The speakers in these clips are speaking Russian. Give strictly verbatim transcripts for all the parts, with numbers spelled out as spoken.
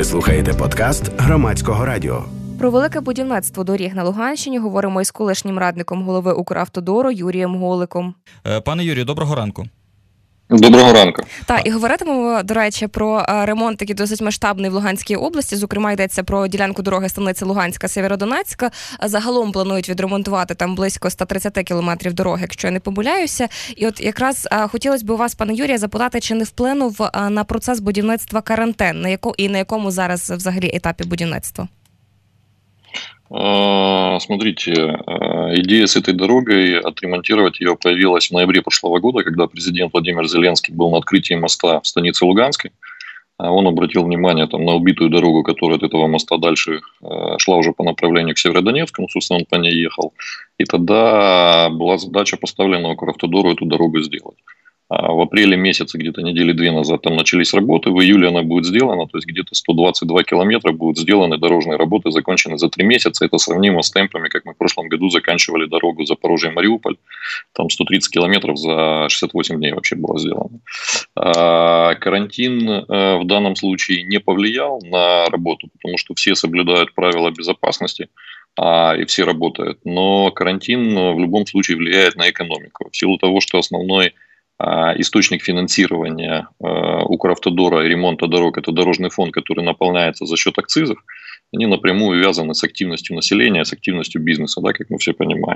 Ви слухаєте подкаст Громадського радіо. Про велике будівництво доріг на Луганщині говоримо із колишнім радником голови Укравтодору Юрієм Голиком. Пане Юрію, доброго ранку. Доброго ранку. Так, і говоритимемо, до речі, про ремонт, який досить масштабний в Луганській області. Зокрема, йдеться про ділянку дороги станиці Луганська-Сєвєродонецька. Загалом планують відремонтувати там близько сто тридцять кілометрів дороги, якщо я не помиляюся. І от якраз хотілося б у вас, пане Юрія, запитати, чи не вплинув на процес будівництва карантин, на яку, і на якому зараз взагалі етапі будівництва? Смотрите, идея с этой дорогой, отремонтировать ее, появилась в ноябре прошлого года, когда президент Владимир Зеленский был на открытии моста в станице Луганской. Он обратил внимание там, на убитую дорогу, которая от этого моста дальше шла уже по направлению к Северодонецку, ну, собственно, он по ней ехал. И тогда была задача поставлена Укравтодору эту дорогу сделать. В апреле месяце, где-то недели две назад, там начались работы, в июле она будет сделана, то есть где-то сто двадцать два километра будут сделаны дорожные работы, закончены за три месяца. Это сравнимо с темпами, как мы в прошлом году заканчивали дорогу Запорожье-Мариуполь, там сто тридцать километров за шестьдесят восемь дней вообще было сделано. А карантин в данном случае не повлиял на работу, потому что все соблюдают правила безопасности, а, и все работают, но карантин в любом случае влияет на экономику, в силу того, что основной источник финансирования Укравтодора и ремонта дорог – это дорожный фонд, который наполняется за счет акцизов. Они напрямую связаны с активностью населения, с активностью бизнеса, да, как мы все понимаем.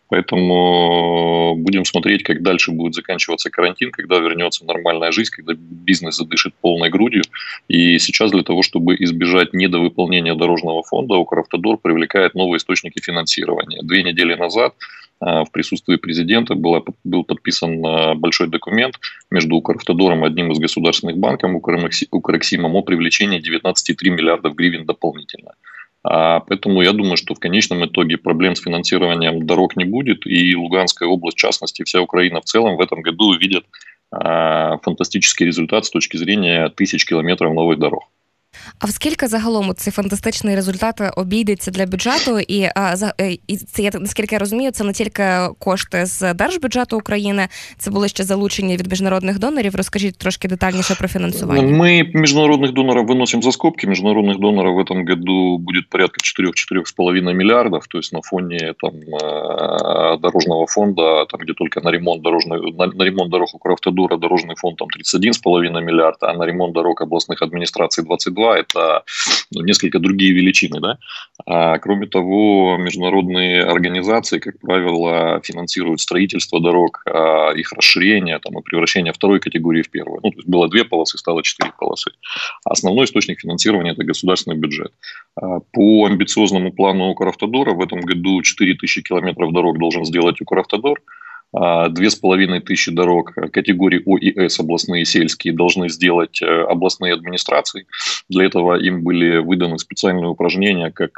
Поэтому будем смотреть, как дальше будет заканчиваться карантин, когда вернется нормальная жизнь, когда бизнес задышит полной грудью. И сейчас для того, чтобы избежать недовыполнения дорожного фонда, Укравтодор привлекает новые источники финансирования. Две недели назад в присутствии президента было, был подписан большой документ между Укравтодором и одним из государственных банков, Укрексимом, о привлечении девятнадцать целых три десятых миллиардов гривен дополнительно. Поэтому я думаю, что в конечном итоге проблем с финансированием дорог не будет, и Луганская область, в частности, вся Украина в целом в этом году увидит фантастический результат с точки зрения тысяч километров новых дорог. А в скільки загалом цей фантастичний результат обійдеться для бюджету? І, і це, я, наскільки я розумію, це не тільки кошти з держбюджету України, це були ще залучені від міжнародних донорів. Розкажіть трошки детальніше про фінансування. Мы международных доноров выносим за скобки. Международных доноров в этом году будет порядка четыре-четыре с половиной миллиардов, то есть на фоне там, дорожного фонда, там, где только на ремонт, дорожной, на, на ремонт дорог Укравтодора дорожный фонд там, тридцать один с половиной миллиарда, а на ремонт дорог областных администраций двадцать два. Это ну, несколько другие величины. Да? А, кроме того, международные организации, как правило, финансируют строительство дорог, а, их расширение там, и превращение второй категории в первую. Ну, то есть было две полосы, стало четыре полосы. А основной источник финансирования – это государственный бюджет. А, по амбициозному плану Укравтодора в этом году четыре тысячи километров дорог должен сделать Укравтодор. Две с половиной тысячи дорог категории О и С, областные и сельские, должны сделать областные администрации. Для этого им были выданы специальные упражнения, как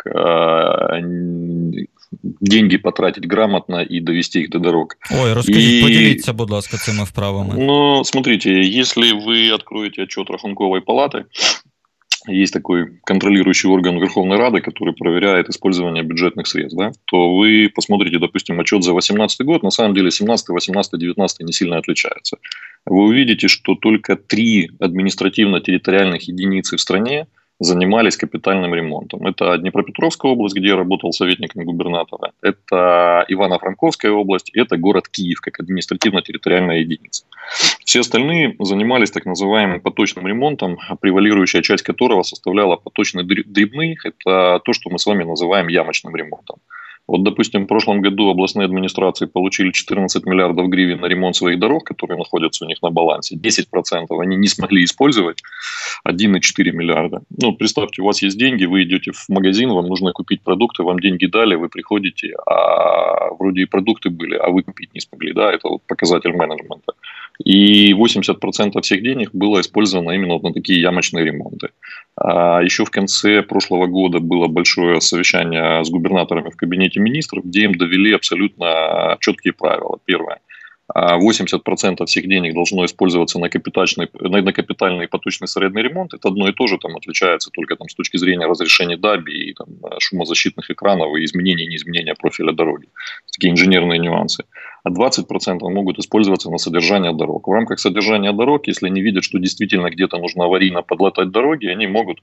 деньги потратить грамотно и довести их до дорог. Ой, розкажіть, и... поделіться, будь ласка, цими вправами. Ну, смотрите, если вы откроете отчет Рахунковой палаты, есть такой контролирующий орган Верховной Рады, который проверяет использование бюджетных средств, да, то вы посмотрите, допустим, отчет за две тысячи восемнадцатый год, на самом деле семнадцатый, восемнадцатый, девятнадцатый не сильно отличаются. Вы увидите, что только три административно-территориальных единицы в стране занимались капитальным ремонтом. Это Днепропетровская область, где я работал советником губернатора, это Ивано-Франковская область, и это город Киев, как административно-территориальная единица. Все остальные занимались так называемым поточным ремонтом, превалирующая часть которого составляла поточные дребные, это то, что мы с вами называем ямочным ремонтом. Вот, допустим, в прошлом году областные администрации получили четырнадцать миллиардов гривен на ремонт своих дорог, которые находятся у них на балансе. десять процентов они не смогли использовать, один целых четыре десятых миллиарда. Ну, представьте, у вас есть деньги, вы идете в магазин, вам нужно купить продукты, вам деньги дали, вы приходите, а вроде и продукты были, а вы купить не смогли. Да, это вот показатель менеджмента. И восемьдесят процентов всех денег было использовано именно вот на такие ямочные ремонты. А еще в конце прошлого года было большое совещание с губернаторами в кабинете министров, где им довели абсолютно четкие правила. Первое. восемьдесят процентов всех денег должно использоваться на капитальный, на капитальный и поточный средний ремонт. Это одно и то же, там отличается только там, с точки зрения разрешения даби и там, шумозащитных экранов и изменения и неизменения профиля дороги. Такие инженерные нюансы. А двадцать процентов могут использоваться на содержание дорог. В рамках содержания дорог, если они видят, что действительно где-то нужно аварийно подлатать дороги, они могут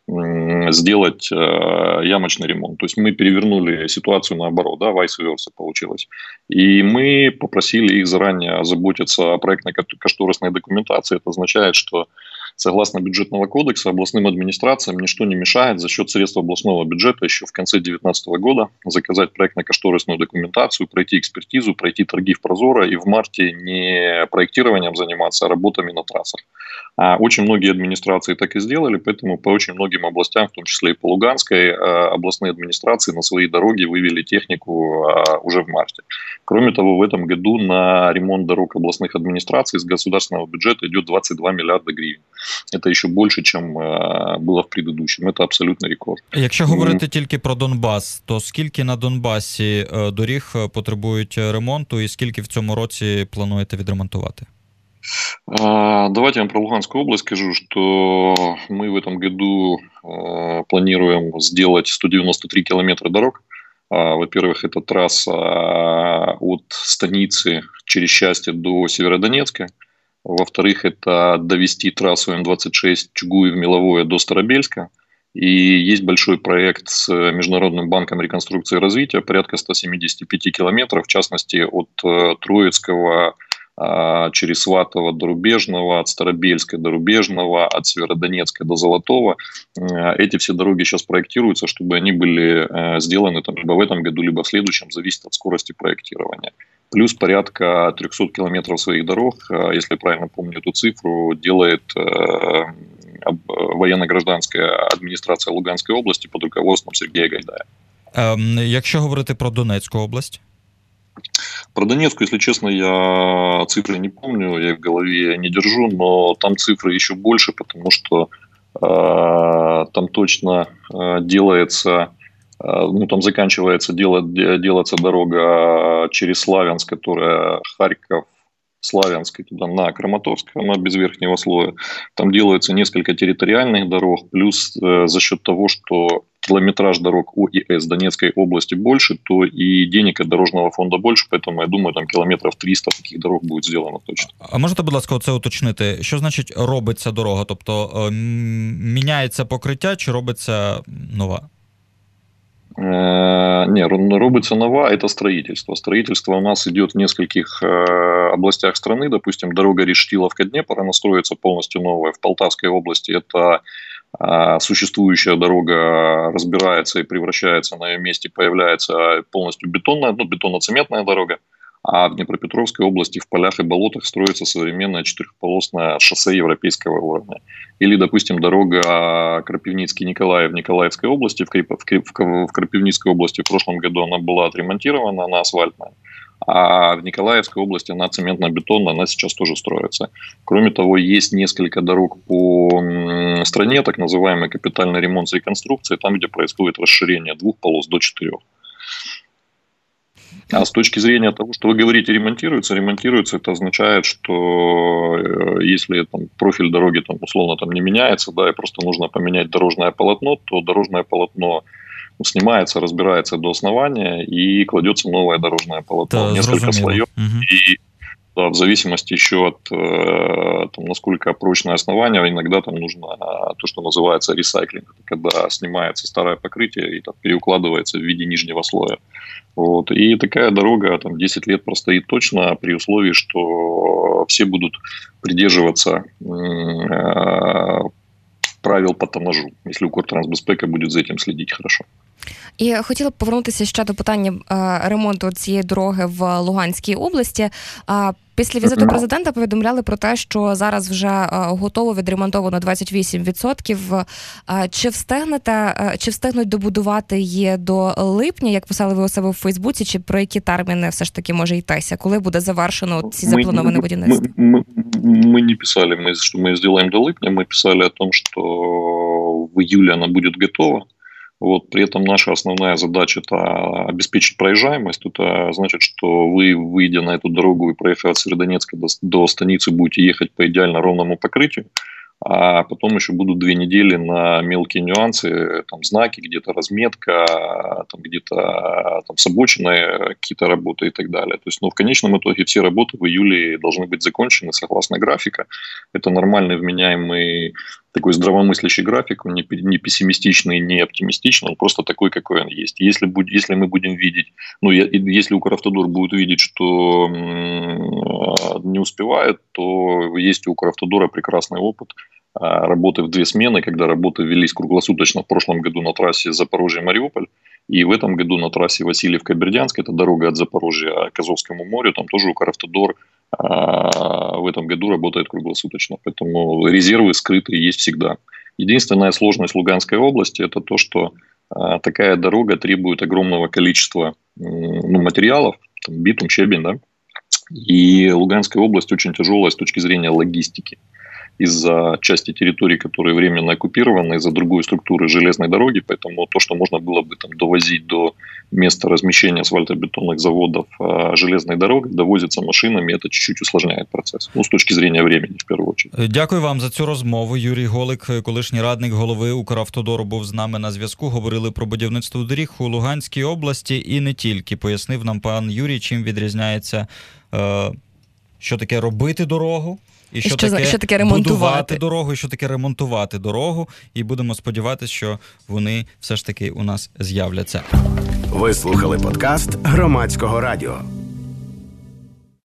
сделать ямочный ремонт. То есть мы перевернули ситуацию наоборот, да, vice versa получилось. И мы попросили их заранее озаботиться о проектно-кошторисной документации. Это означает, что согласно бюджетного кодекса, областным администрациям ничто не мешает за счет средств областного бюджета еще в конце две тысячи девятнадцатого года заказать проектно-кошторисную документацию, пройти экспертизу, пройти торги в Прозоро и в марте не проектированием заниматься, а работами на трассах. А очень многие администрации так и сделали, поэтому по очень многим областям, в том числе и по Луганской, областные администрации на свои дороги вывели технику уже в марте. Кроме того, в этом году на ремонт дорог областных администраций из государственного бюджета идет двадцать два миллиарда гривен. Это ще більше, ніж було в предыдущем. Це абсолютний рекорд. Якщо говорити тільки про Донбас, то скільки на Донбасі доріг потребують ремонту і скільки в цьому році плануєте відремонтувати? Давайте я вам про Луганскую область скажу, что мы в этом году планируем сделать сто девяносто три километра дорог. Во-первых, это трасса от станицы через Счастье до Северодонецка. Во-вторых, это довести трассу М двадцать шесть Чугуев-Меловое до Старобельска. И есть большой проект с Международным банком реконструкции и развития, порядка сто семьдесят пять километров, в частности, от Троицкого через Сватово до Рубежного, от Старобельска до Рубежного, от Северодонецка до Золотого. Эти все дороги сейчас проектируются, чтобы они были сделаны там, либо в этом году, либо в следующем, зависит от скорости проектирования. Плюс порядка триста километров своих дорог, если правильно помню эту цифру, делает военно-гражданская администрация Луганской области под руководством Сергея Гайдая. Якщо говорити про Донецьку область? Про Донецкую, если честно, я цифры не помню, я их в голове не держу, но там цифры еще больше, потому что э, там точно э, делается, э, ну там заканчивается дело, делаться дорога через Славянск, которая Харьков, Славянск, туда на Краматорск, она без верхнего слоя. Там делается несколько территориальных дорог, плюс э, за счет того, что километраж дорог ОИС Донецкой области больше, то и денег от дорожного фонда больше, поэтому я думаю, там кілометрів триста таких дорог буде зроблено точно. А можете, будь ласка, оце уточнити? Що значить робиться дорога? Тобто міняється покриття чи робиться нова? Не, робится нова, это строительство. Строительство у нас идет в нескольких областях страны. Допустим, дорога Рештиловка-Днепр, она строится полностью новая. В Полтавской области это существующая дорога разбирается и превращается, на ее месте появляется полностью бетонная, ну, бетонно-цементная дорога. А в Днепропетровской области в полях и болотах строится современное четырехполосное шоссе европейского уровня. Или, допустим, дорога Крапивницкий-Николаев в Николаевской области. В, Крип... в Крапивницкой области в прошлом году она была отремонтирована, она асфальтная. А в Николаевской области она цементно-бетонная, она сейчас тоже строится. Кроме того, есть несколько дорог по стране, так называемый капитальный ремонт с реконструкцией, там, где происходит расширение двух полос до четырех. А с точки зрения того, что вы говорите, ремонтируется, ремонтируется, это означает, что если там, профиль дороги там, условно там, не меняется, да, и просто нужно поменять дорожное полотно, то дорожное полотно снимается, разбирается до основания и кладется новое дорожное полотно, да, несколько слоев. Угу. И да, в зависимости еще от там, насколько прочное основание, иногда там нужно то, что называется ресайклинг, когда снимается старое покрытие и там, переукладывается в виде нижнего слоя. Вот. И такая дорога там, десять лет простоит точно при условии, что все будут придерживаться э, правил по тоннажу, если Укртрансбезпека будет за этим следить хорошо. І хотіла б повернутися ще до питання е, ремонту цієї дороги в Луганській області. Е, після візиту президента повідомляли про те, що зараз вже е, готово відремонтовано двадцять вісім відсотків. Е, чи встигнете, е, чи встигнуть добудувати її до липня, як писали ви у себе в Фейсбуці, чи про які терміни все ж таки може йтися? Коли буде завершено ці заплановане будівництво? Мы, мы, мы не писали, мы, что мы сделаем до липня, мы писали о том, что в июле она будет готова. Вот, при этом наша основная задача – это обеспечить проезжаемость. Это значит, что вы, выйдя на эту дорогу и проехав от Северодонецка до, до станицы, будете ехать по идеально ровному покрытию. а потом еще будут две недели на мелкие нюансы, там знаки, где-то разметка, там где-то там с обочиной какие-то работы и так далее. То есть, ну, в конечном итоге все работы в июле должны быть закончены согласно графика. Это нормальный, вменяемый, такой здравомыслящий график, не, не пессимистичный, не оптимистичный, он просто такой, какой он есть. Если, будь, если мы будем видеть, ну, я, если Укравтодор будет видеть, что м- не успевает, то есть у Укравтодора прекрасный опыт работы в две смены, когда работы велись круглосуточно в прошлом году на трассе Запорожье-Мариуполь, и в этом году на трассе Васильевка-Бердянск, это дорога от Запорожья к Азовскому морю, там тоже Укравтодор в этом году работает круглосуточно. Поэтому резервы скрытые есть всегда. Единственная сложность Луганской области – это то, что такая дорога требует огромного количества ну, материалов, там, битум, щебень, да, и Луганская область очень тяжелая с точки зрения логистики. Из-за части территорий, которые временно оккупированы, из-за другой структуры железной дороги, поэтому то, что можно было бы там довозить до места размещения асфальтобетонных заводов железной дорогой, довозится машинами, это чуть-чуть усложняет процесс. Ну, з точки зрения времени, в першу чергу. Дякую вам за цю розмову. Юрій Голик, колишній радник голови Укравтодору, був з нами на зв'язку. Говорили про будівництво доріг у Луганській області і не тільки. Пояснив нам пан Юрій, чим відрізняється, що таке робити дорогу, І що, що, таке, що таке ремонтувати будувати дорогу, і що таке ремонтувати дорогу. І будемо сподіватися, що вони все ж таки у нас з'являться. Ви слухали подкаст Громадського радіо.